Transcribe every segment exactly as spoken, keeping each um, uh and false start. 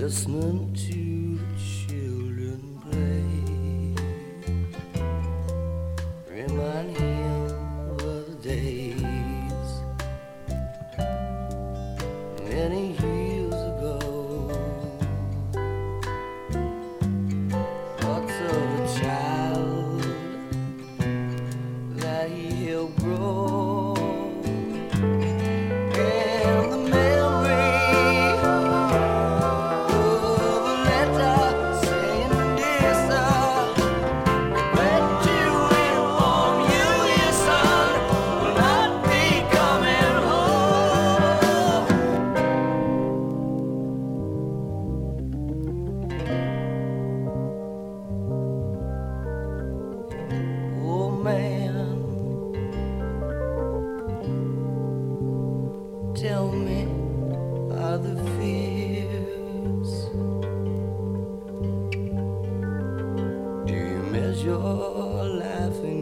listening to the children play. Remind him of the days many years ago. Thoughts of a child that he helped grow. And the memory of a letter saying, "Dear sir, regret to inform you, your son will not be coming home." Oh man, tell me, are the fears? Do you measure life in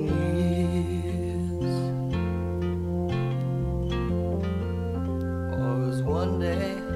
years? Or is one day